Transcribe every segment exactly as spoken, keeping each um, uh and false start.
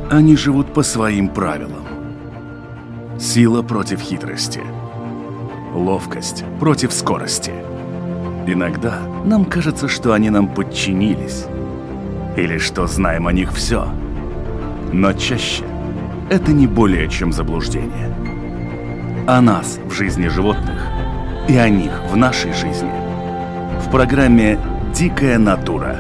Они живут по своим правилам. Сила против хитрости. Ловкость против скорости. Иногда нам кажется, что они нам подчинились. Или что знаем о них все. Но чаще это не более чем заблуждение. О нас в жизни животных и о них в нашей жизни. В программе «Дикая натура».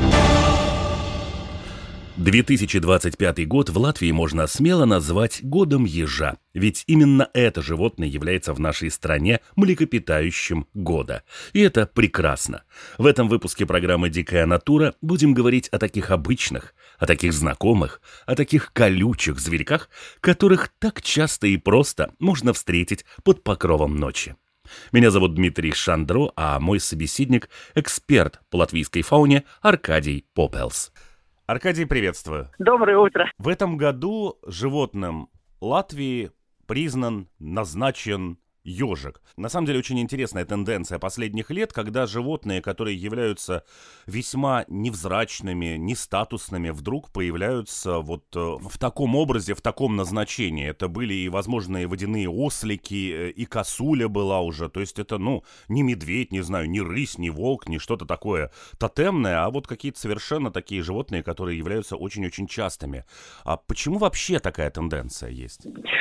две тысячи двадцать пятый год в Латвии можно смело назвать годом ежа, ведь именно это животное является в нашей стране млекопитающим года. И это прекрасно. В этом выпуске программы «Дикая натура» будем говорить о таких обычных, о таких знакомых, о таких колючих зверьках, которых так часто и просто можно встретить под покровом ночи. Меня зовут Дмитрий Шандро, а мой собеседник – эксперт по латвийской фауне Аркадий Попелс. Аркадий, приветствую. Доброе утро. В этом году животным Латвии признан, назначен ежик. На самом деле очень интересная тенденция последних лет, когда животные, которые являются весьма невзрачными, нестатусными, вдруг появляются вот в таком образе, в таком назначении. Это были и возможные водяные ослики, и косуля была уже. То есть это, ну, не медведь, не знаю, не рысь, не волк, не что-то такое тотемное, а вот какие-то совершенно такие животные, которые являются очень-очень частыми. А почему вообще такая тенденция есть?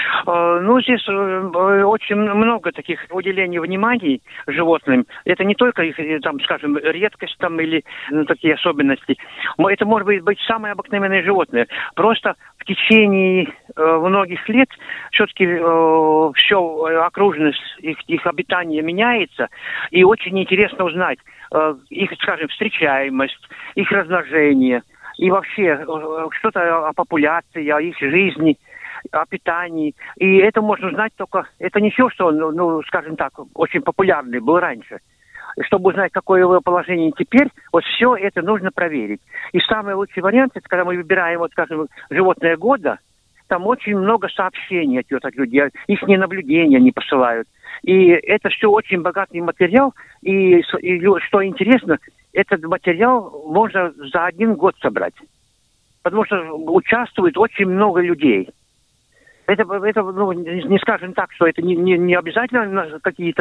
Ну, здесь очень много таких уделений внимания животным. Это не только их, там, скажем, редкость там или ну, такие особенности. Это может быть, быть самые обыкновенные животные. Просто в течение э, многих лет все-таки э, все, окружность их, их обитания меняется. И очень интересно узнать э, их, скажем, встречаемость, их размножение. И вообще э, что-то о популяции, о их жизни, о питании. И это можно узнать только... Это не все, что, ну, ну, скажем так, очень популярный был раньше. Чтобы узнать, какое его положение теперь, вот все это нужно проверить. И самый лучший вариант, это когда мы выбираем, вот, скажем, животное года, там очень много сообщений от, от людей, их наблюдения они посылают. И это все очень богатый материал. И, и что интересно, этот материал можно за один год собрать. Потому что участвует очень много людей. Это, это ну, не скажем так, что это не, не, не обязательно какие-то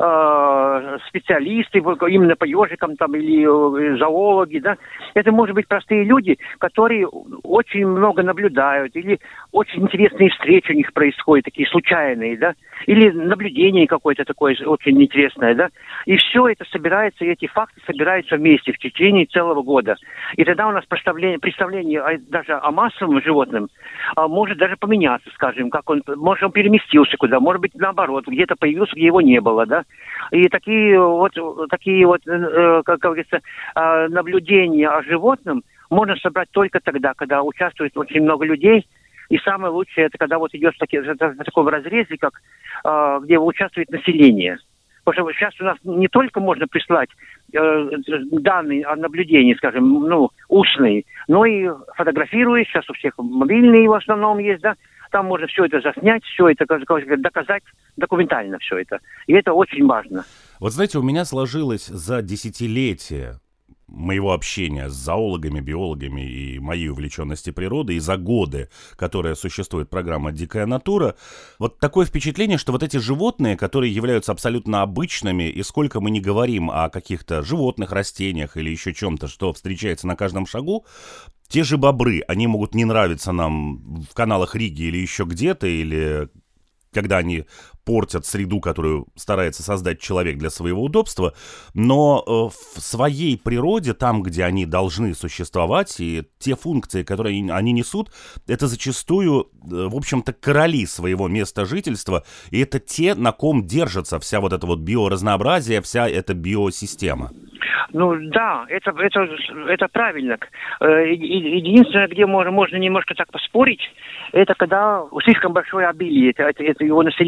э, специалисты, именно по ежикам там, или э, зоологи, да. Это может быть простые люди, которые очень много наблюдают, или очень интересные встречи у них происходят, такие случайные, да, или наблюдение какое-то такое очень интересное, да. И все это собирается, и эти факты собираются вместе в течение целого года. И тогда у нас представление, представление даже о массовом животном а, может даже поменяться, скажем. Как он, может, он переместился куда, может быть, наоборот, где-то появился, где его не было, да. И такие вот, такие вот, э, как говорится, э, наблюдения о животном можно собрать только тогда, когда участвует очень много людей. И самое лучшее, это когда вот идет в, таки, в таком разрезе, как э, где участвует население. Потому что сейчас у нас не только можно прислать э, данные о наблюдении, скажем, ну, устные, но и фотографируя, сейчас у всех мобильные в основном есть, да. Там можно все это заснять, все это доказать документально, все это. И это очень важно. Вот знаете, у меня сложилось за десятилетия моего общения с зоологами, биологами и моей увлеченности природой, и за годы, которые существует программа «Дикая натура», вот такое впечатление, что вот эти животные, которые являются абсолютно обычными, и сколько мы не говорим о каких-то животных, растениях или еще чем-то, что встречается на каждом шагу, те же бобры, они могут не нравиться нам в каналах Риги или еще где-то, или когда они портят среду, которую старается создать человек для своего удобства, но в своей природе, там, где они должны существовать, и те функции, которые они несут, это зачастую, в общем-то, короли своего места жительства, и это те, на ком держится вся вот эта вот биоразнообразие, вся эта биосистема. Ну да, это, это, это правильно. Единственное, где можно, можно немножко так поспорить, это когда слишком большое обилие, это, это, это его население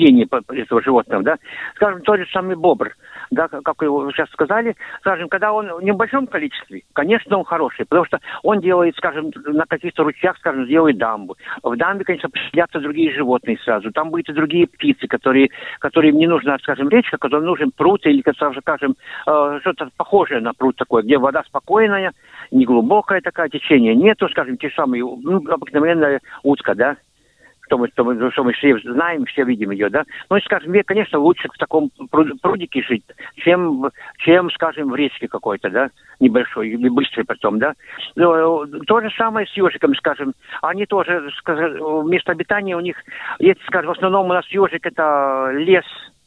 этого животного, да. Скажем, тот же самый бобр, да, как вы его сейчас сказали, скажем, когда он в небольшом количестве, конечно, он хороший, потому что он делает, скажем, на каких-то ручьях, скажем, делает дамбу. В дамбе, конечно, поселятся другие животные сразу. Там будут и другие птицы, которые, которым не нужна, скажем, речка, которым нужен пруд или, скажем, что-то похожее на пруд такой, где вода спокойная, неглубокое такое, течение нету, скажем, те самые, ну, обыкновенная утка, да, что мы, что мы, что мы все знаем, все видим ее, да. Ну, и, скажем, мне, конечно, лучше в таком прудике жить, чем, чем, скажем, в речке какой-то, да, небольшой, или быстрый потом, да. Но, то же самое с ежиками, скажем. Они тоже, скажем, место обитания у них, есть, скажем, в основном у нас ежик это лес.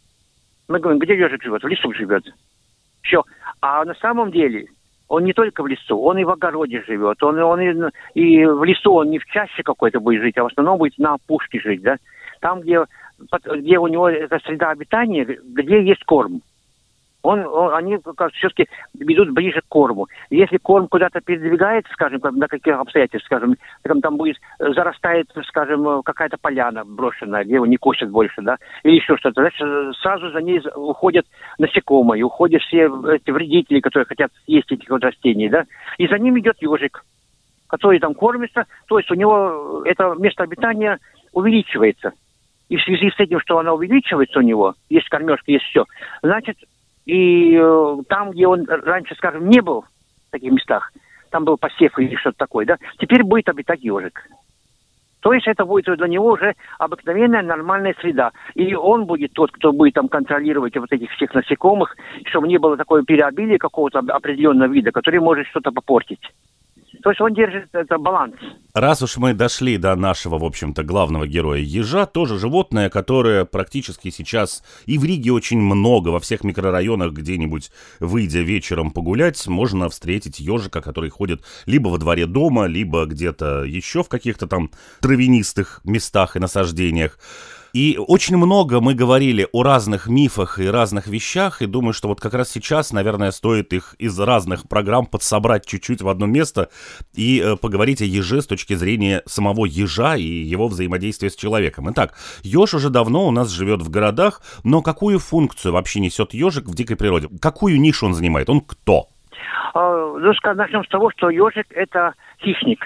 Мы говорим, где ежик живет? В лесу живет. Все. А на самом деле он не только в лесу, он и в огороде живет. Он, он и, и в лесу он не в чаще какой-то будет жить, а в основном будет на опушке жить, да. Там, где, где у него эта среда обитания, где есть корм. Он, он, они все-таки идут ближе к корму. Если корм куда-то передвигается, скажем, на каких обстоятельствах, скажем, там, там будет, зарастает, скажем, какая-то поляна брошенная, где его не косят больше, да, или еще что-то, значит, сразу за ней уходят насекомые, уходят все эти вредители, которые хотят съесть этих вот растений, да, и за ним идет ежик, который там кормится, то есть у него это место обитания увеличивается. И в связи с этим, что оно увеличивается у него, есть кормежка, есть все, значит, и э, там, где он раньше, скажем, не был в таких местах, там был посев или что-то такое, да, теперь будет обитать ежик. То есть это будет для него уже обыкновенная нормальная среда. И он будет тот, кто будет там контролировать вот этих всех насекомых, чтобы не было такое переобилие какого-то определенного вида, который может что-то попортить. То есть он держит это баланс. Раз уж мы дошли до нашего, в общем-то, главного героя ежа, тоже животное, которое практически сейчас и в Риге очень много, во всех микрорайонах где-нибудь, выйдя вечером погулять, можно встретить ежика, который ходит либо во дворе дома, либо где-то еще в каких-то там травянистых местах и насаждениях. И очень много мы говорили о разных мифах и разных вещах, и думаю, что вот как раз сейчас, наверное, стоит их из разных программ подсобрать чуть-чуть в одно место и э, поговорить о еже с точки зрения самого ежа и его взаимодействия с человеком. Итак, еж уже давно у нас живет в городах, но какую функцию вообще несет ежик в дикой природе? Какую нишу он занимает? Он кто? А, ну, начнем с того, что ежик – это хищник.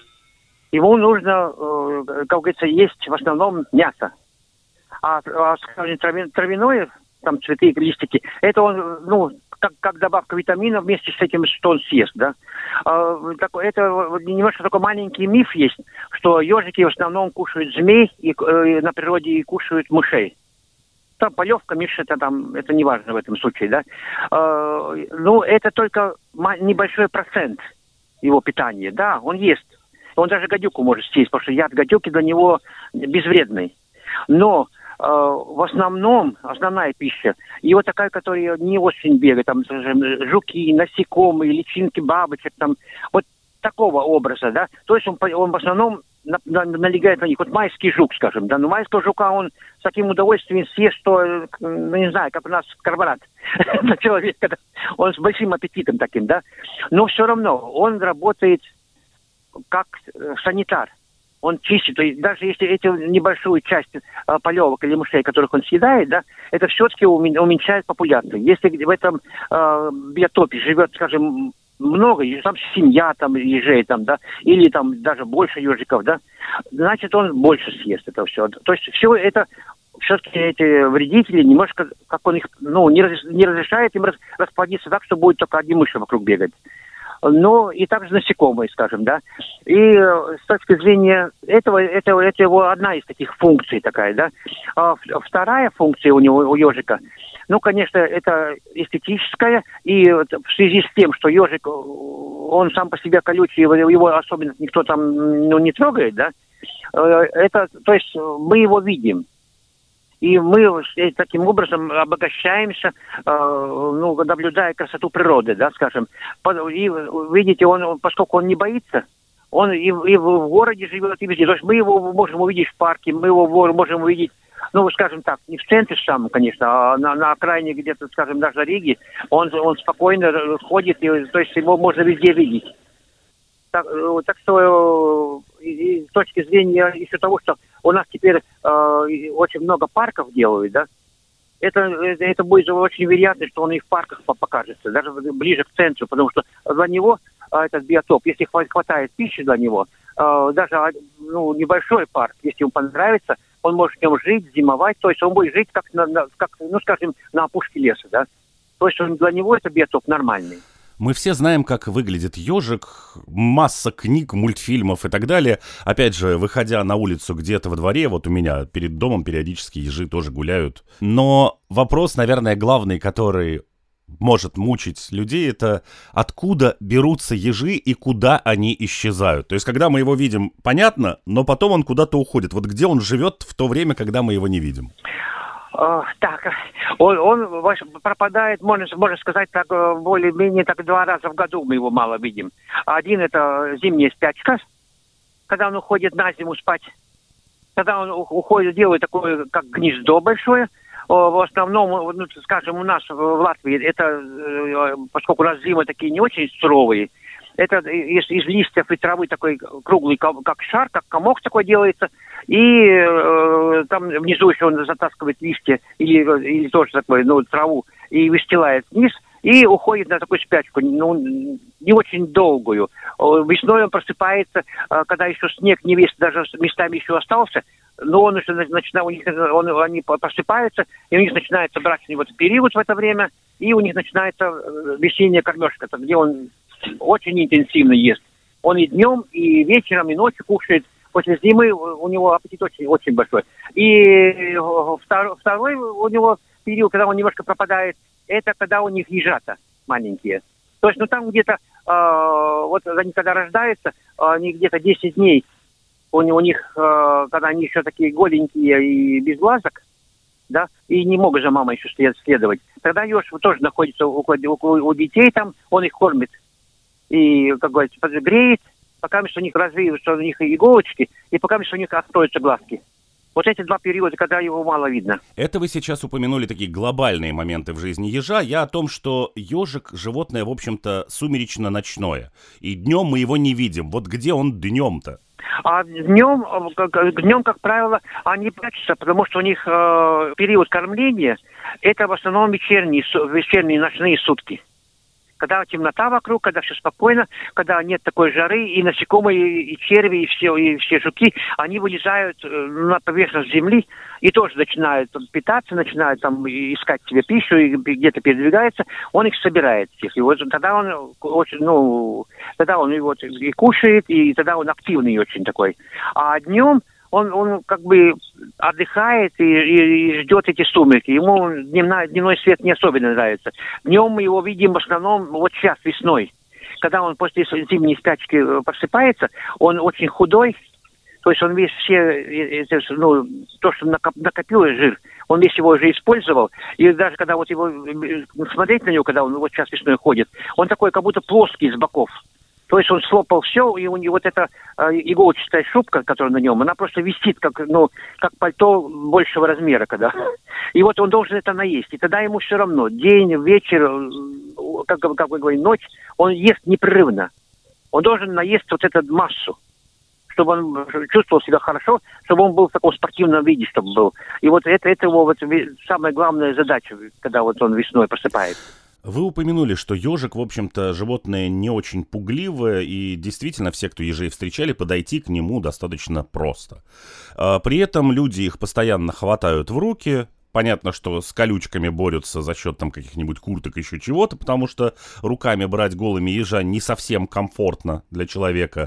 Ему нужно, э, как говорится, есть в основном мясо. А, а скажем, травяное, там цветы, листики, это он, ну, как, как добавка витамина вместе с этим, что он съест, да. А, так, это немножко такой маленький миф есть, что ежики в основном кушают змей и, э, на природе и кушают мышей. Там полевка, мышь, это там, это не важно в этом случае, да. А, ну, это только небольшой процент его питания, да, он ест. Он даже гадюку может съесть, потому что яд гадюки для него безвредный. Но в основном, основная пища, и вот такая, которая не очень бегает, там, скажем, жуки, насекомые, личинки бабочек, там, вот такого образа, да, то есть он, он в основном на, на, налегает на них. Вот майский жук, скажем, да, но майского жука он с таким удовольствием съест, что, ну, не знаю, как у нас карбонат на человека, да? Он с большим аппетитом таким, да, но все равно он работает как санитар. Он чистит, то есть даже если эту небольшую часть а, полевок или мышей, которых он съедает, да, это все-таки уменьшает популяцию. Если в этом а, биотопе живет, скажем, много, там семья там ежей, там, да, или там даже больше ежиков, да, значит, он больше съест это все. То есть все это, все-таки эти вредители немножко, как он их, ну, не, разреш, не разрешает им расплодиться так, что будет только одни мыши вокруг бегать. Ну, и также насекомые, скажем, да. И э, с точки зрения этого, это, это его одна из таких функций такая, да. А вторая функция у него, у ежика, ну, конечно, это эстетическая, и в связи с тем, что ежик, он сам по себе колючий, его особенно никто там, ну, не трогает, да, это, то есть мы его видим. И мы таким образом обогащаемся, э, ну, наблюдая красоту природы, да, скажем. И видите, он, поскольку он не боится, он и, и в городе живет, и везде. То есть мы его можем увидеть в парке, мы его можем увидеть, ну, скажем так, не в центре самом, конечно, а на, на окраине где-то, скажем, даже на Риге. Он, он спокойно ходит, и, то есть его можно везде видеть. Так, так что и, и с точки зрения еще того, что у нас теперь э, очень много парков делают, да, это, это, это будет очень вероятно, что он и в парках покажется, даже ближе к центру, потому что для него э, этот биотоп, если хватает пищи для него, э, даже ну, небольшой парк, если ему понравится, он может в нем жить, зимовать, то есть он будет жить как, на, на, как ну, скажем, на опушке леса, да. То есть он, для него это биотоп нормальный. Мы все знаем, как выглядит ежик, масса книг, мультфильмов и так далее. Опять же, выходя на улицу где-то во дворе, вот у меня перед домом периодически ежи тоже гуляют. Но вопрос, наверное, главный, который может мучить людей, это откуда берутся ежи и куда они исчезают. То есть, когда мы его видим, понятно, но потом он куда-то уходит. Вот где он живет в то время, когда мы его не видим? Uh, так, он, он пропадает, можно, можно сказать, так более-менее так два раза в году мы его мало видим. Один это зимняя спячка, когда он уходит на зиму спать. Когда он уходит, делает такое, как гнездо большое. В основном, ну, скажем, у нас в Латвии, это, поскольку у нас зимы такие не очень суровые, это из, из листьев и травы такой круглый, как шар, как комок такой делается. И э, там внизу еще он затаскивает листья или, или тоже такой, ну, траву и выстилает вниз. И уходит на такую спячку, ну, не очень долгую. Весной он просыпается, когда еще снег не весь, даже местами еще остался, но он уже начинает, у них, он, они просыпаются, и у них начинается брачный вот период в это время, и у них начинается весенняя кормежка, где он очень интенсивно ест. Он и днем, и вечером, и ночью кушает. После зимы у него аппетит очень, очень большой. И второй, второй у него период, когда он немножко пропадает, это когда у них ежата маленькие. То есть, ну, там где-то, э, вот они когда рождаются, они где-то десять дней, у, у них, э, когда они еще такие голенькие и без глазок, да, и не могут же мама еще следовать, тогда еж тоже находится около, около у детей там, он их кормит. И, как говорится, греет, пока что у них развиваются у них иголочки, и пока что у них откроются глазки. Вот эти два периода, когда его мало видно. Это вы сейчас упомянули такие глобальные моменты в жизни ежа. Я о том, что ежик — животное, в общем-то, сумеречно-ночное. И днем мы его не видим. Вот где он днем-то? А днем, днем, как правило, они прячутся, потому что у них э, период кормления – это в основном вечерние, вечерние ночные сутки. Когда темнота вокруг, когда все спокойно, когда нет такой жары, и насекомые, и черви, и все, и все жуки, они вылезают на поверхность земли и тоже начинают питаться, начинают там искать себе пищу, и где-то передвигаются, он их собирает всех. И вот тогда он очень, ну, тогда он его и кушает, и тогда он активный очень такой. А днем Он, он как бы отдыхает и, и, и ждет эти сумерки. Ему дневной, дневной свет не особенно нравится. Днем мы его видим в основном вот сейчас, весной. Когда он после зимней спячки просыпается, он очень худой. То есть он весь все, ну, то, что накопил жир, он весь его уже использовал. И даже когда вот его смотреть на него, когда он вот сейчас весной ходит, он такой как будто плоский с боков. То есть он слопал все, и у него вот эта э, иголчатая шубка, которая на нем, она просто висит, как, ну, как пальто большего размера, когда. И вот он должен это наесть. И тогда ему все равно. День, вечер, как, как вы говорите, ночь, он ест непрерывно. Он должен наесть вот эту массу, чтобы он чувствовал себя хорошо, чтобы он был в таком спортивном виде, чтобы был. И вот это, это его вот самая главная задача, когда вот он весной просыпается. Вы упомянули, что ежик, в общем-то, животное не очень пугливое, и действительно все, кто ежей встречали, подойти к нему достаточно просто. При этом люди их постоянно хватают в руки. Понятно, что с колючками борются за счет там каких-нибудь курток, еще чего-то, потому что руками брать голыми ежа не совсем комфортно для человека.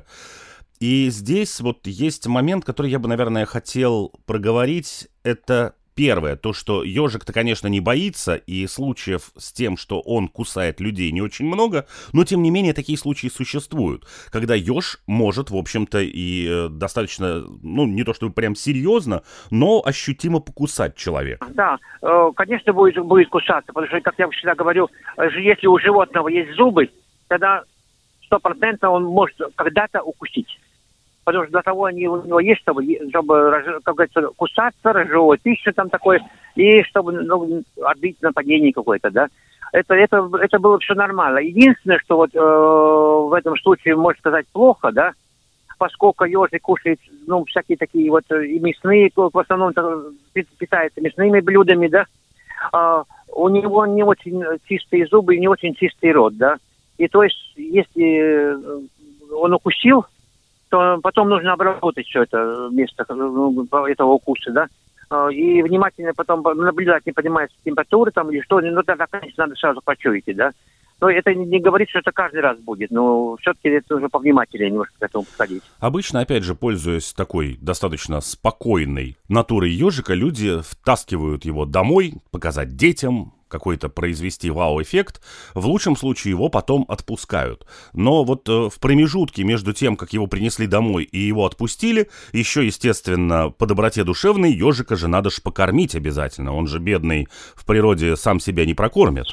И здесь вот есть момент, который я бы, наверное, хотел проговорить. Это первое, то, что ежик-то, конечно, не боится, и случаев с тем, что он кусает людей, не очень много, но, тем не менее, такие случаи существуют, когда еж может, в общем-то, и э, достаточно, ну, не то чтобы прям серьезно, но ощутимо покусать человека. Да, э, конечно, будет, будет кусаться, потому что, как я всегда говорю, если у животного есть зубы, тогда сто процентов он может когда-то укусить. Потому что для того они у него есть, чтобы, чтобы как говорится, кусаться, разжевывать пищу там такое, и чтобы, ну, отбить нападение какое-то, да. Это, это, это было все нормально. Единственное, что вот э, в этом случае, можно сказать, плохо, да, поскольку ежик кушает, ну, всякие такие вот и мясные, в основном питается мясными блюдами, да, а, у него не очень чистые зубы и не очень чистый рот, да. И то есть, если он укусил, то потом нужно обработать все это место этого укуса, да. И внимательно потом наблюдать, не поднимается температура там или что, ну тогда, конечно, надо сразу почуять, да. Но это не говорит, что это каждый раз будет, но все-таки это уже повнимательнее немножко к этому подходить. Обычно, опять же, пользуясь такой достаточно спокойной натурой ежика, люди втаскивают его домой, показать детям, какой-то произвести вау-эффект, в лучшем случае его потом отпускают. Но вот э, в промежутке между тем, как его принесли домой и его отпустили, еще, естественно, по доброте душевной ежика же надо ж покормить обязательно. Он же бедный в природе сам себя не прокормит.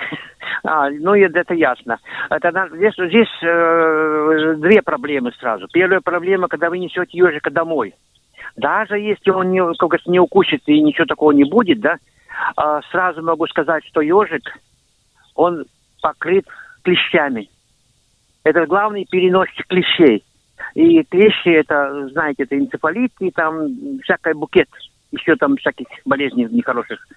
А, ну, это ясно. Это, здесь здесь э, две проблемы сразу. Первая проблема, когда вы несете ежика домой. Даже если он не, как говорится, не укусит и ничего такого не будет, да, э, сразу могу сказать, что ежик, он покрыт клещами. Это главный переносчик клещей. И клещи, это, знаете, это энцефалит и там всякий букет, еще там всяких болезней нехороших.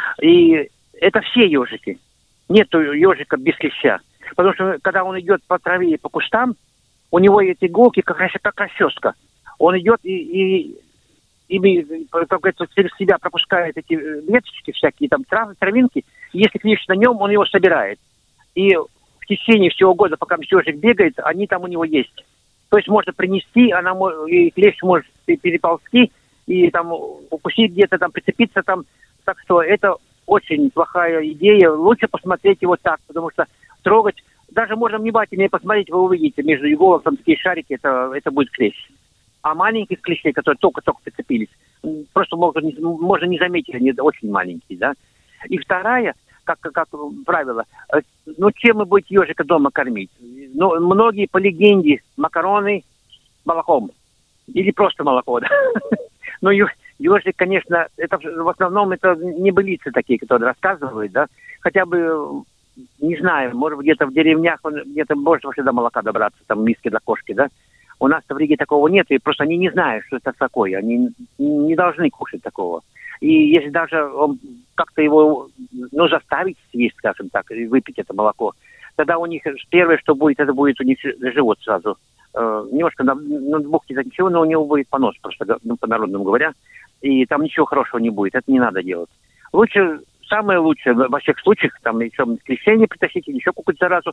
И это все ежики. Нету ежика без клеща. Потому что, когда он идет по траве и по кустам, у него эти иголки как, как расческа. Он идет и, и, и как говорится, через себя пропускает эти веточки всякие, там травы, травинки. И если клещ на нем, он его собирает. И в течение всего года, пока ежик бегает, они там у него есть. То есть можно принести, она, и клещ может переползти, и там укусить где-то, там прицепиться там. Так что это очень плохая идея. Лучше посмотреть его так, потому что трогать, даже можно внимательнее посмотреть, вы увидите, между иголок там такие шарики, это, это будет клещ. А маленьких клещей, которые только-только прицепились, просто можно не, можно не заметить, они очень маленькие, да. И вторая, как, как правило, ну, чем вы будете ежика дома кормить? Ну, многие по легенде макароны молоком. Или просто молоко, да. Но ежик, конечно, это в основном это небылицы такие, которые рассказывают, да. Хотя бы, не знаю, может быть, где-то в деревнях он где-то может вообще до молока добраться, там миски для кошки, да. У нас-то в Риге такого нет, и просто они не знают, что это такое. Они не должны кушать такого. И если даже он как-то его, ну, заставить съесть, скажем так, и выпить это молоко, тогда у них первое, что будет, это будет у них живот сразу. Э, немножко на, на бухте так ничего, но у него будет понос, просто, ну, по-народному говоря. И там ничего хорошего не будет. Это не надо делать. Лучше, самое лучшее во всех случаях, там еще клещей не притащить, или еще какую-то заразу,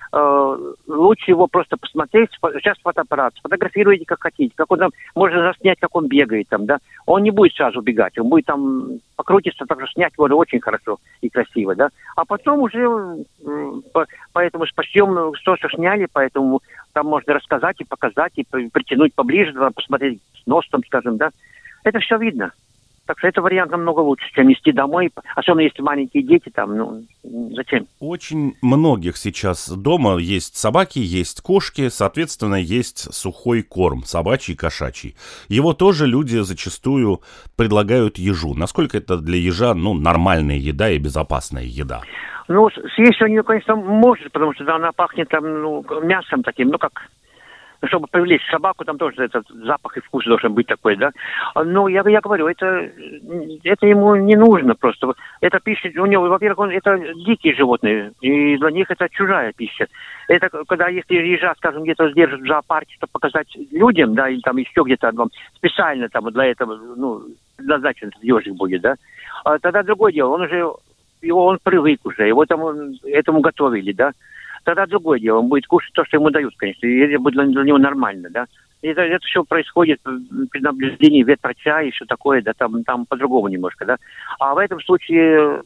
э, лучше его просто посмотреть. Сейчас фотоаппарат, сфотографируйте как хотите. Как он там, можно заснять, как он бегает там, да. Он не будет сразу бегать, он будет там покрутиться, так что снять его очень хорошо и красиво, да. А потом уже э, по, поэтому спасем, что, что сняли, поэтому там можно рассказать и показать, и притянуть поближе, посмотреть с носом, скажем, да. Это все видно. Так что это вариант намного лучше, чем нести домой. Особенно если маленькие дети там, ну, зачем? Очень многих сейчас дома есть собаки, есть кошки, соответственно, есть сухой корм, собачий, кошачий. Его тоже люди зачастую предлагают ежу. Насколько это для ежа, ну, нормальная еда и безопасная еда? Ну, съесть он ее, конечно, может, потому что она пахнет там, ну, мясом таким, ну, как... Чтобы привлечь собаку, там тоже этот запах и вкус должен быть такой, да. Но я, я говорю, это, это ему не нужно просто. Это пища, у него, во-первых, он, это дикие животные, и для них это чужая пища. Это когда, если ежа, скажем, где-то сдержат в зоопарке, чтобы показать людям, да, или там еще где-то вам специально там для этого, ну, назначен этот ежик будет, да. А тогда другое дело, он уже, его он привык уже, его там этому готовили, да. Тогда другое дело, он будет кушать то, что ему дают, конечно, и это будет для него нормально, да. И это, это все происходит при наблюдении ветврача и все такое, да, там, там по-другому немножко, да. А в этом случае,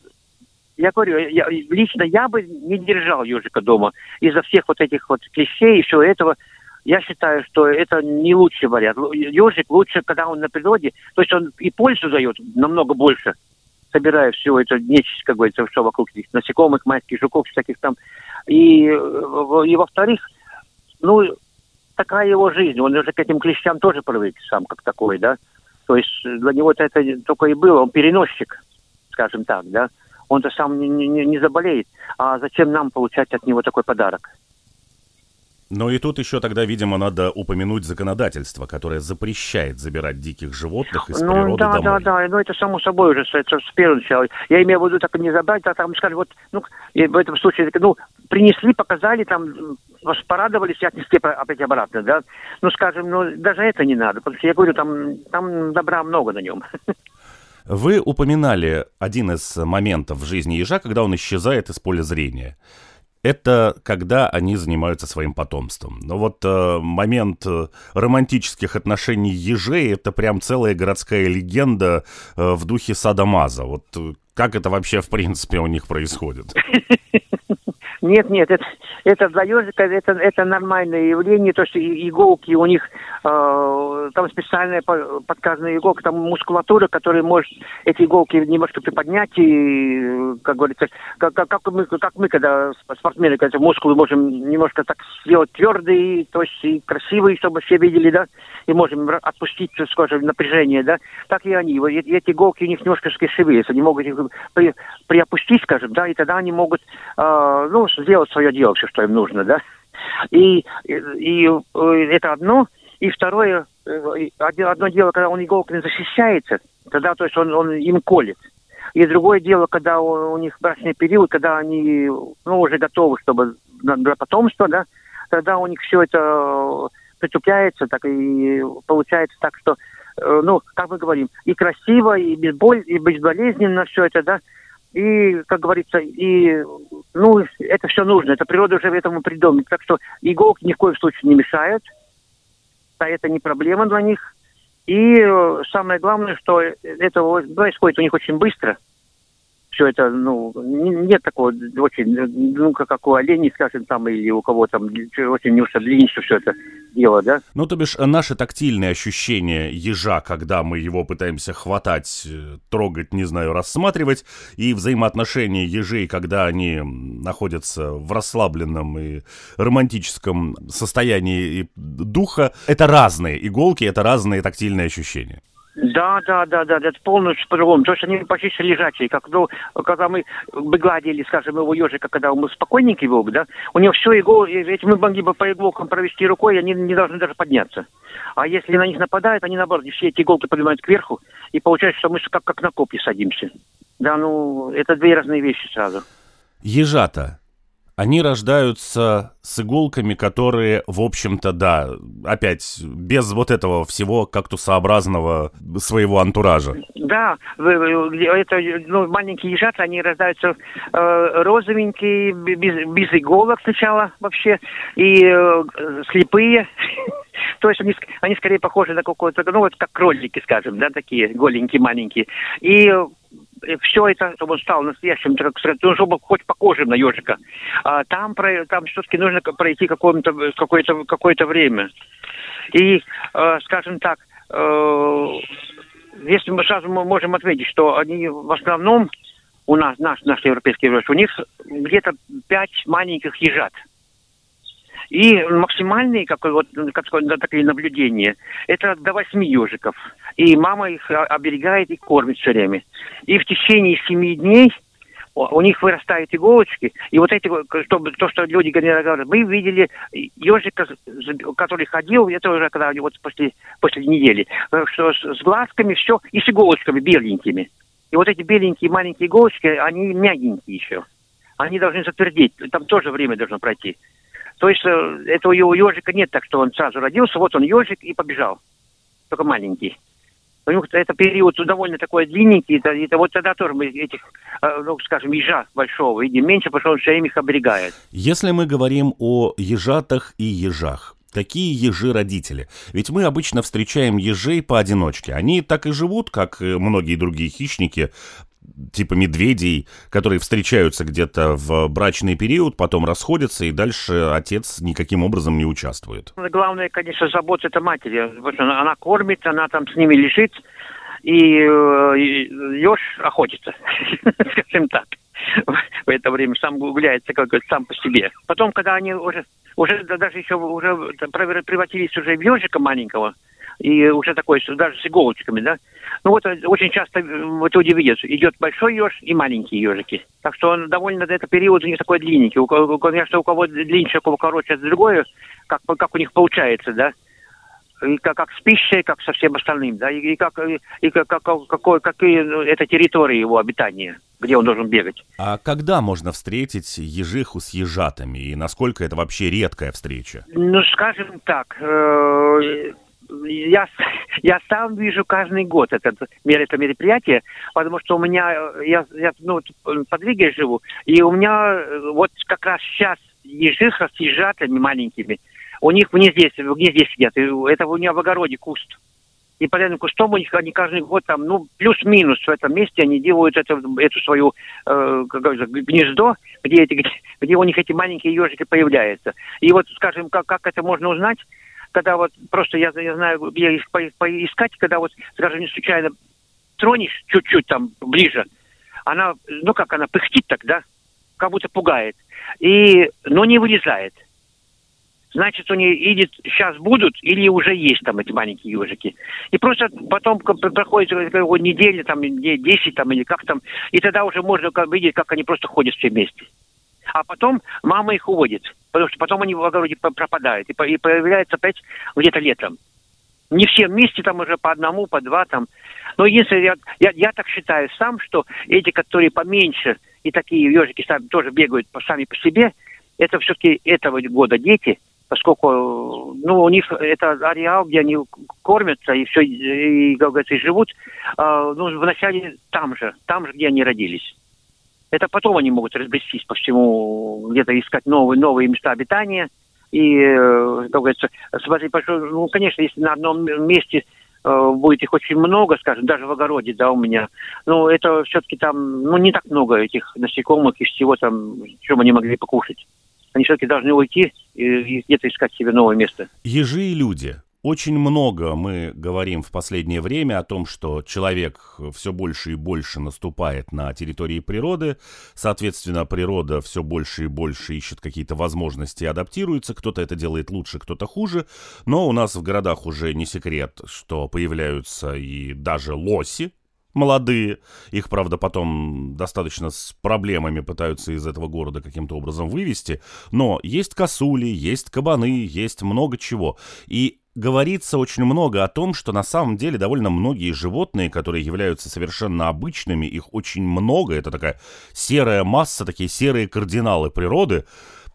я говорю, я, лично я бы не держал ежика дома из-за всех вот этих вот клещей и всего этого. Я считаю, что это не лучший вариант. Ежик лучше, когда он на природе, то есть он и пользу дает намного больше, собирая все это нечисть, как говорится, все вокруг них, насекомых, майских жуков, всяких там. И, и во-вторых, ну, такая его жизнь, он уже к этим клещам тоже привык сам как такой, да. То есть для него это только и было, он переносчик, скажем так, да. Он-то сам не, не, не заболеет, а зачем нам получать от него такой подарок? Ну и тут еще тогда, видимо, надо упомянуть законодательство, которое запрещает забирать диких животных из ну, природы да, домой. да, да, ну это само собой уже с, с первого начала. Я имею в виду, так не забрать, а там, скажем, вот, ну, в этом случае, ну, принесли, показали, там, вас порадовались и отнесли опять обратно, да. Ну, скажем, ну, даже это не надо, потому что я говорю, там, там добра много на нем. Вы упоминали один из моментов в жизни ежа, когда он исчезает из поля зрения. Это когда они занимаются своим потомством. Но вот э, момент э, романтических отношений ежей — это прям целая городская легенда э, в духе Садо-Мазо. Вот э, как это вообще в принципе у них происходит? Нет, нет, это, это для ежика это, это нормальное явление, то, что иголки у них, э, там специальная подказанная иголка, там мускулатура, которая может эти иголки немножко приподнять, и, как говорится, как, как, как, мы, как мы, когда спортсмены, когда мускулы можем немножко так сделать твердые, то есть и красивые, чтобы все видели, да, и можем отпустить, скажем, напряжение, да, так и они. Вот эти иголки у них немножко шевелятся, они могут их при, приопустить, скажем, да, и тогда они могут, э, ну, сделать свое дело, все, что им нужно, да. И, и, и это одно. И второе, одно дело, когда он иголками защищается, тогда, то есть он, он им колет. И другое дело, когда у, у них брачный период, когда они, ну, уже готовы, чтобы для потомства, да, тогда у них все это притупляется, так и получается так, что, ну, как мы говорим, и красиво, и безболь, и безболезненно все это, да. И, как говорится, и, ну, это все нужно, это природа уже этому придумает. Так что иголки ни в коем случае не мешают, а это не проблема для них. И самое главное, что это происходит у них очень быстро. Все это, ну, нет такого очень, ну, как у оленей, скажем, там, или у кого там очень немножко длиннее все это дело, да? Ну, то бишь, наши тактильные ощущения ежа, когда мы его пытаемся хватать, трогать, не знаю, рассматривать, и взаимоотношения ежей, когда они находятся в расслабленном и романтическом состоянии духа, это разные иголки, это разные тактильные ощущения. Да, да, да, да, это полностью по-другому. То есть они почти лежачие, как, ну, когда мы бы гладили, скажем, его ежика, когда мы спокойненький был бы, да, у него все иголки, ведь мы могли бы по иголкам провести рукой, они не должны даже подняться. А если на них нападают, они, наоборот, все эти иголки поднимают кверху, и получается, что мы как, как на копья садимся. Да, ну, это две разные вещи сразу. Ежата. Они рождаются с иголками, которые, в общем-то, да, опять, без вот этого всего кактусообразного своего антуража. Да, это, ну, маленькие ежата, они рождаются э, розовенькие, без, без иголок сначала вообще, и э, слепые. То есть они, они скорее похожи на какого-то, ну, вот как кролики, скажем, да, такие голенькие, маленькие. И все это, чтобы он стал настоящим, ну, чтобы хоть похожим на ежика. А там, там все-таки нужно пройти какое-то, какое-то, какое-то время. И, э, скажем так, э, если мы сразу можем ответить, что они в основном у нас, наш, наш европейский ежик, у них где-то пять маленьких ежат. И максимальные, как, вот, как такие наблюдения, это до восьми ежиков. И мама их оберегает и кормит все время. И в течение семи дней у них вырастают иголочки. И вот эти, чтобы, то, что люди говорят, мы видели ежика, который ходил, это уже когда вот после, после недели, что с, с глазками все, и с иголочками беленькими. И вот эти беленькие маленькие иголочки, они мягенькие еще. Они должны затвердеть, там тоже время должно пройти. То есть этого ежика нет, так что он сразу родился, вот он ежик и побежал. Только маленький. Потому что это период довольно такой длинненький, это, это вот тогда тоже мы этих, ну, скажем, ежа большого видим меньше, потому что он все время их оберегает. Если мы говорим о ежатах и ежах, какие ежи родители? Ведь мы обычно встречаем ежей поодиночке. Они так и живут, как многие другие хищники, типа медведей, которые встречаются где-то в брачный период, потом расходятся, и дальше отец никаким образом не участвует. Главное, конечно, забота это матери. Она кормит, она там с ними лежит, и еж охотится, скажем так. В это время сам гуляется, как говорится, сам по себе. Потом, когда они уже, уже даже еще уже превратились уже в ежика маленького, и уже такой, даже с иголочками, да, Ну вот очень часто вот люди видят, идет большой еж и маленькие ежики. Так что он довольно, это период у них такой длинненький. У, конечно, у кого длиннее, у кого короче, это другое, как, как у них получается, да. И как, как с пищей, как со всем остальным, да, и, и как и как, как, какой, какие это территории его обитания, где он должен бегать. А когда можно встретить ежиху с ежатами, и насколько это вообще редкая встреча? Ну, скажем так, э, я, я сам вижу каждый год это, это мероприятие, потому что у меня, я, я ну, под Ригой живу, и у меня вот как раз сейчас ежиха с ежатами маленькими, у них в гнезде, в гнезде сидят, это у меня в огороде куст. И под этим кустом у них они каждый год там, ну, плюс-минус в этом месте они делают это, эту свою э, как говорится, гнездо, где, эти, где, где у них эти маленькие ежики появляются. И вот, скажем, как, как это можно узнать, когда вот просто я, я знаю, где их по, поискать, когда вот, скажем, не случайно тронешь чуть-чуть там ближе, она, ну как, она пыхтит так, да, как будто пугает, и, но не вылезает. Значит, у нее или сейчас будут, или уже есть там эти маленькие ежики. И просто потом проходит неделя, там, десять, там, или как там, и тогда уже можно видеть, как они просто ходят все вместе. А потом мама их уводит, потому что потом они в огороде пропадают, и появляются опять где-то летом. Не все вместе, там уже по одному, по два там. Но единственное, я, я, я так считаю сам, что эти, которые поменьше, и такие ежики сами тоже бегают сами по себе, это все-таки этого года дети, поскольку, ну, у них это ареал, где они кормятся и все, и, как говорится, и живут, э, ну, вначале там же, там же, где они родились. Это потом они могут разбрестись по всему, где-то искать новые, новые места обитания. И, э, как говорится, смотри, ну, конечно, если на одном месте э, будет их очень много, скажем, даже в огороде, да, у меня, ну, это все-таки там, ну, не так много этих насекомых и всего там, чем они могли покушать. Они все-таки должны уйти и, и где-то искать себе новое место. Ежи и люди. Очень много мы говорим в последнее время о том, что человек все больше и больше наступает на территории природы, соответственно, природа все больше и больше ищет какие-то возможности и адаптируется, кто-то это делает лучше, кто-то хуже, но у нас в городах уже не секрет, что появляются и даже лоси, молодые. Их, правда, потом достаточно с проблемами пытаются из этого города каким-то образом вывести. Но есть косули, есть кабаны, есть много чего. И говорится очень много о том, что на самом деле довольно многие животные, которые являются совершенно обычными, их очень много. Это такая серая масса, такие серые кардиналы природы.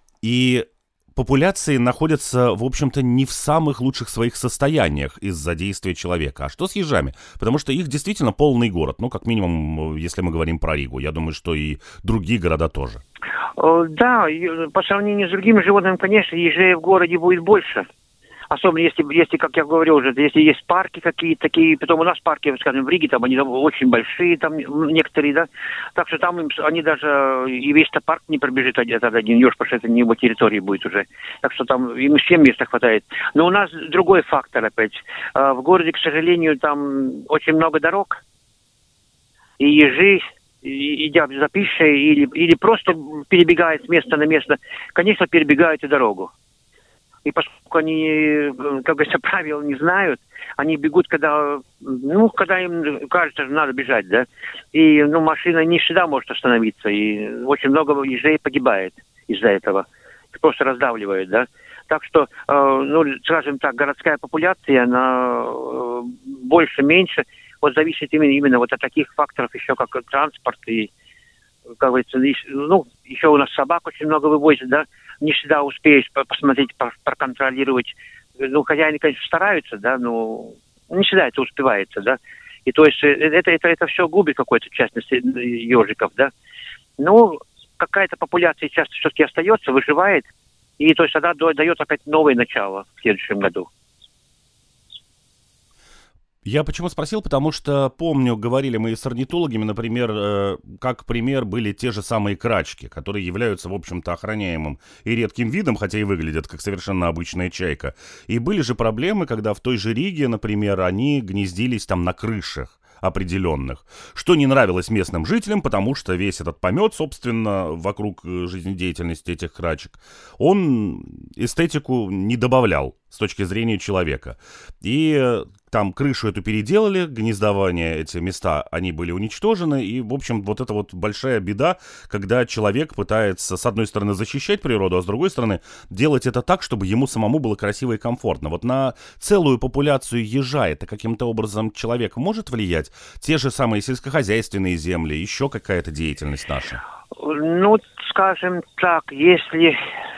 И популяции находятся, в общем-то, не в самых лучших своих состояниях из-за действия человека. А что с ежами? Потому что их действительно полный город. Ну, как минимум, если мы говорим про Ригу. Я думаю, что и другие города тоже. Да, по сравнению с другими животными, конечно, ежей в городе будет больше. Особенно если, если, как я говорил уже, если есть парки какие-то такие, потом у нас парки, скажем, в Риге, там они очень большие, там некоторые, да, так что там им, они даже, и весь-то парк не пробежит один, один еж, потому что это не его территории будет уже. Так что там им всем места хватает. Но у нас другой фактор опять. В городе, к сожалению, там очень много дорог, и ежи, идя за пищей, или, или просто перебегают с места на место, конечно, перебегают и дорогу. И поскольку они, как говорится, правил не знают, они бегут, когда, ну, когда им кажется, что надо бежать, да. И, ну, машина не всегда может остановиться, и очень много ежей погибает из-за этого. Их просто раздавливают, да. Так что, э, ну, скажем так, городская популяция, она э, больше-меньше, вот зависит именно, именно вот от таких факторов еще, как транспорт и, как говорится, ну, еще у нас собак очень много вывозят, да. Не всегда успеешь посмотреть, проконтролировать. Ну, хозяины, конечно, стараются, да, но не всегда это успевается, да. И то есть это, это, это все губит какой-то, в частности, ежиков, да. Ну, какая-то популяция часто все-таки остается, выживает, и то есть тогда дает опять новое начало в следующем году. Я почему спросил, потому что помню, говорили мы и с орнитологами, например, э, как пример были те же самые крачки, которые являются, в общем-то, охраняемым и редким видом, хотя и выглядят как совершенно обычная чайка. И были же проблемы, когда в той же Риге, например, они гнездились там на крышах определенных, что не нравилось местным жителям, потому что весь этот помет, собственно, вокруг жизнедеятельности этих крачек, он эстетику не добавлял с точки зрения человека. И там крышу эту переделали, гнездование, эти места, они были уничтожены. И, в общем, вот это вот большая беда, когда человек пытается, с одной стороны, защищать природу, а с другой стороны, делать это так, чтобы ему самому было красиво и комфортно. Вот на целую популяцию ежа это каким-то образом человек может влиять? Те же самые сельскохозяйственные земли, еще какая-то деятельность наша? Ну, скажем так, если...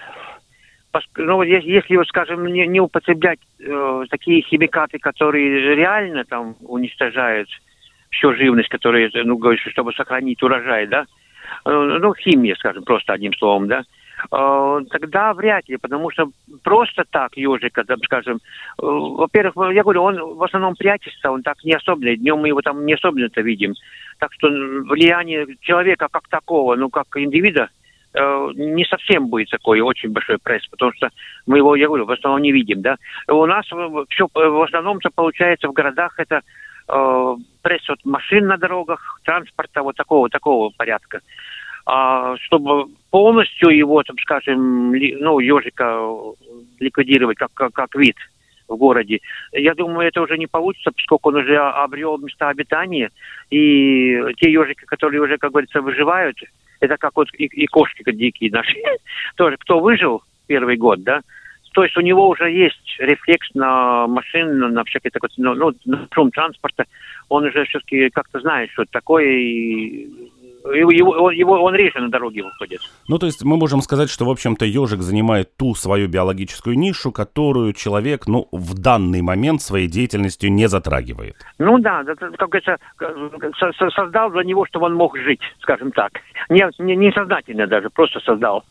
Ну, если, вот, скажем, не, не употреблять э, такие химикаты, которые реально там уничтожают всю живность, которая, ну, говорится, чтобы сохранить урожай, да, э, ну, химия, скажем, просто одним словом, да, э, тогда вряд ли, потому что просто так ежика, там, скажем, э, во-первых, я говорю, он в основном прячется, он так не особенно, днем мы его там не особенно-то видим, так что влияние человека как такого, ну, как индивида, не совсем будет такой очень большой пресс, потому что мы его, я говорю, в основном не видим, да. У нас все в основном-то получается в городах это э, пресс от машин на дорогах, транспорта, вот такого, такого порядка. А чтобы полностью его, там, скажем, ли, ну, ежика ликвидировать как, как, как вид в городе, я думаю, это уже не получится, поскольку он уже обрел места обитания, и те ежики, которые уже, как говорится, выживают, это как вот и, и кошки дикие наши. Тоже, кто выжил первый год, да, то есть у него уже есть рефлекс на машин, на всякий такой, ну, ну, на шум транспорта. Он уже все-таки как-то знает, что это такое, и его, его, он реже на дороге выходит. Ну, то есть мы можем сказать, что, в общем-то, ежик занимает ту свою биологическую нишу, которую человек, ну, в данный момент своей деятельностью не затрагивает. Ну да, это, как говорится, создал для него, чтобы он мог жить, скажем так. Не, не, не сознательно даже, просто создал.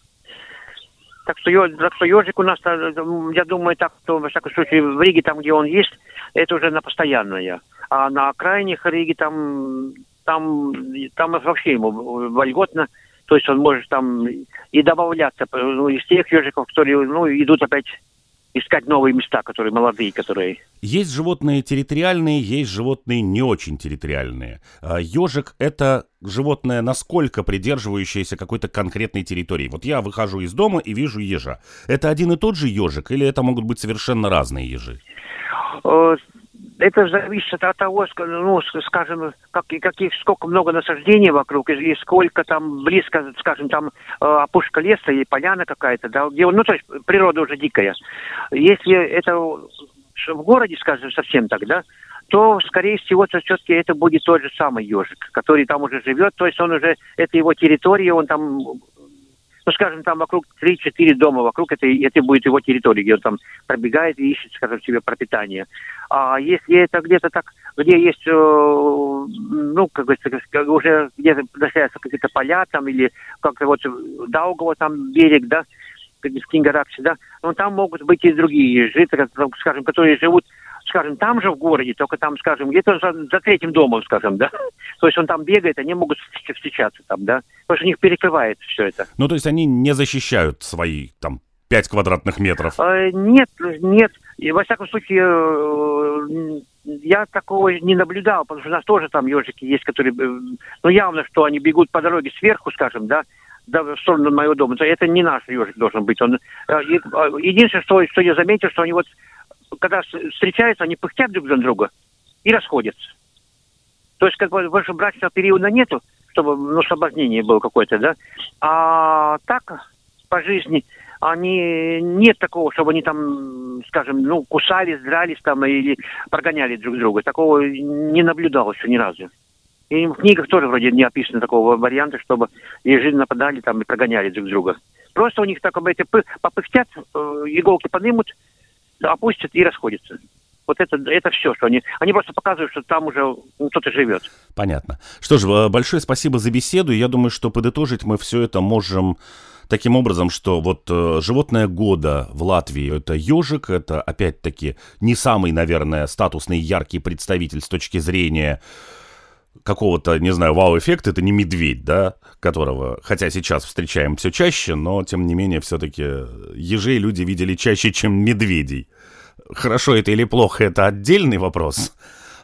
Так что, так что ежик у нас, я думаю, так, что, во всяком случае, в Риге, там, где он есть, это уже на постоянное. А на окраинах Риги там... Там, там вообще ему вольготно, то есть он может там и добавляться, ну, из тех ежиков, которые, ну, идут опять искать новые места, которые молодые, которые... Есть животные территориальные, есть животные не очень территориальные. Ежик — это животное, насколько придерживающееся какой-то конкретной территории. Вот я выхожу из дома и вижу ежа. Это один и тот же ежик, или это могут быть совершенно разные ежи? Это зависит от того, ну, скажем, как, каких, сколько много насаждений вокруг, и, и сколько там близко, скажем, там опушка леса и поляна какая-то, да, где, ну, то есть природа уже дикая. Если это в городе, скажем, совсем так, да, то, скорее всего, все-таки это будет тот же самый ежик, который там уже живет, то есть он уже, это его территория, он там... Ну, скажем, там вокруг три-четыре дома, вокруг это, это будет его территория, где он там пробегает и ищет, скажем, себе пропитание. А если это где-то так, где есть, э, ну, как говорится, уже где-то находятся какие-то поля там, или как-то вот Даугава там берег, да, в Кингараксе, да, ну, там могут быть и другие жители, скажем, которые живут, скажем, там же в городе, только там, скажем, где-то за, за третьим домом, скажем, да. То есть он там бегает, они могут встречаться там, да. Потому что у них перекрывает все это. Ну, то есть они не защищают свои, там, пять квадратных метров? Э, нет, нет. И, во всяком случае, э, я такого не наблюдал, потому что у нас тоже там ежики есть, которые, э, ну, явно, что они бегут по дороге сверху, скажем, да, да, в сторону моего дома. Это не наш ежик должен быть. Он, э, единственное, что, что я заметил, что они вот когда встречаются, они пыхтят друг на друга и расходятся. То есть, как бы, больше брачного периода нету, чтобы, ну, соблазнение было какое-то, да. А так, по жизни, они, нет такого, чтобы они там, скажем, ну, кусались, дрались там или прогоняли друг друга. Такого не наблюдалось еще ни разу. И в книгах тоже вроде не описано такого варианта, чтобы ежи нападали там и прогоняли друг друга. Просто у них так, эти попыхтят, иголки поднимут, опустят и расходятся. Вот это, это все, что они... Они просто показывают, что там уже кто-то живет. Понятно. Что ж, большое спасибо за беседу. Я думаю, что подытожить мы все это можем таким образом, что вот э, животное года в Латвии — это ежик, это, опять-таки, не самый, наверное, статусный, яркий представитель с точки зрения какого-то, не знаю, вау-эффекта, это не медведь, да, которого, хотя сейчас встречаем все чаще, но, тем не менее, все-таки ежей люди видели чаще, чем медведей. Хорошо это или плохо, это отдельный вопрос.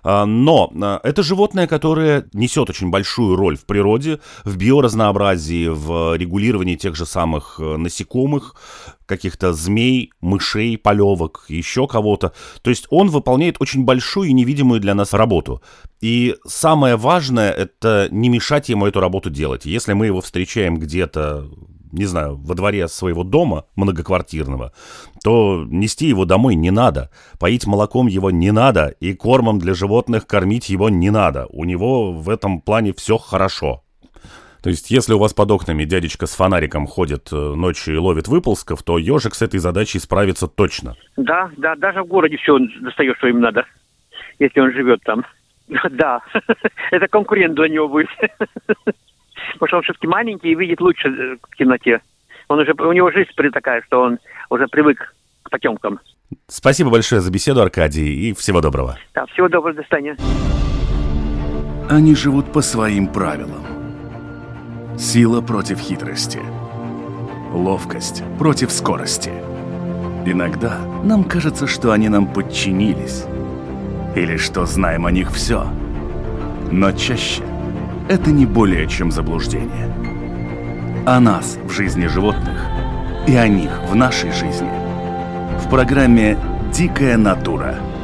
Но это животное, которое несет очень большую роль в природе, в биоразнообразии, в регулировании тех же самых насекомых, каких-то змей, мышей, полевок, еще кого-то. То есть он выполняет очень большую и невидимую для нас работу. И самое важное — это не мешать ему эту работу делать. Если мы его встречаем где-то, не знаю, во дворе своего дома многоквартирного, то нести его домой не надо, поить молоком его не надо, и кормом для животных кормить его не надо. У него в этом плане все хорошо. То есть, если у вас под окнами дядечка с фонариком ходит ночью и ловит выползков, то ежик с этой задачей справится точно. Да, да, даже в городе все он достает, что им надо, если он живет там. Да, это конкурент для него будет. Потому что он все-таки маленький и видит лучше в темноте. Он уже, у него жизнь такая, что он уже привык к потемкам. Спасибо большое за беседу, Аркадий, и всего доброго. Да, всего доброго, до свидания. Они живут по своим правилам. Сила против хитрости. Ловкость против скорости. Иногда нам кажется, что они нам подчинились. Или что знаем о них все. Но чаще это не более чем заблуждение. О нас в жизни животных и о них в нашей жизни. В программе «Дикая натура».